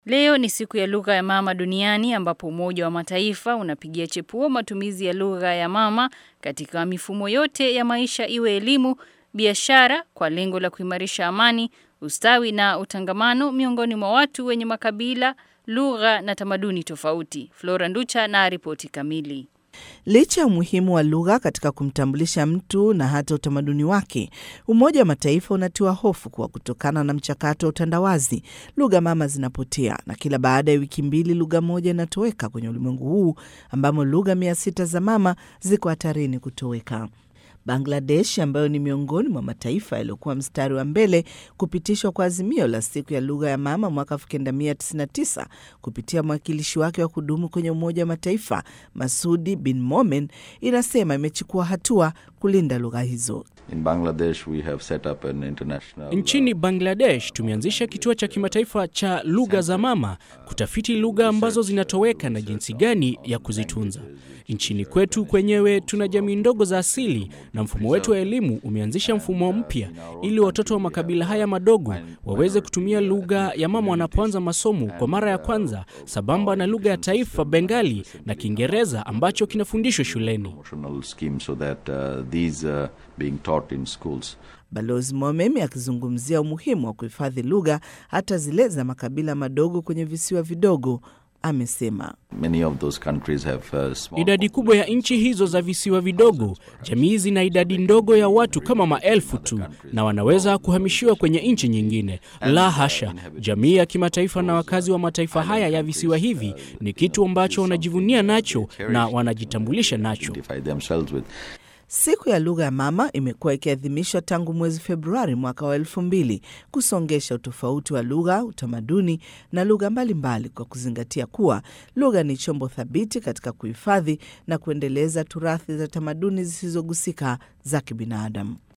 Leo ni siku ya lugha ya mama duniani ambapo Umoja wa Mataifa unapigia chepuo matumizi ya lugha ya mama katika mifumo yote ya maisha, iwe elimu, biashara, kwa lengo la kuimarisha amani, ustawi na utangamano miongoni mwa watu wenye makabila, lugha na tamaduni tofauti. Flora Nducha na ripoti kamili. Licha ya umuhimu wa lugha katika kumtambulisha mtu na hata utamaduni wake, Umoja wa Mataifa unatiwa hofu kuwa kutokana na mchakato wa utandawazi, lugha mama zinapotea na kila baada ya wiki mbili lugha moja inatoweka kwenye ulimwengu huu ambamo lugha 600 za mama ziko hatarini kutoweka. Bangladesh, ambayo ni miongoni mwa mataifa yaliyokuwa mstari wa mbele kupitishwa kwa azimio la siku ya lugha ya mama mwaka 1999 kupitia mwakilishi wake wa kudumu kwenye Umoja wa Mataifa, Masudi bin Momen, inasema imechukua hatua kulinda lugha hizo. Nchini Bangladesh tumeanzisha kituo cha kimataifa cha lugha za mama kutafiti lugha ambazo zinatoweka na jinsi gani ya kuzitunza. Nchini kwetu kwenyewe tuna jamii ndogo za asili na mfumo wetu wa elimu umeanzisha mfumo mpya ili watoto wa makabila haya madogo waweze kutumia lugha ya mama wanapoanza masomo kwa mara ya kwanza, sambamba na lugha ya taifa Bengali na Kiingereza ambacho kinafundishwa shuleni. Balozi Momemi akizungumzia umuhimu wa kuhifadhi lugha hata zile za makabila madogo kwenye visiwa vidogo, amesema idadi kubwa ya nchi hizo za visiwa vidogo, jamii zina idadi ndogo ya watu kama maelfu tu na wanaweza kuhamishiwa kwenye nchi nyingine. La hasha, jamii ya kimataifa na wakazi wa mataifa haya ya visiwa hivi ni kitu ambacho wanajivunia nacho na wanajitambulisha nacho. Siku ya lugha ya mama imekuwa ikiadhimishwa tangu mwezi Februari mwaka wa 2000 kusongesha utofauti wa lugha, utamaduni na lugha mbalimbali kwa kuzingatia kuwa lugha ni chombo thabiti katika kuhifadhi na kuendeleza turathi za tamaduni zisizogusika za kibinadamu.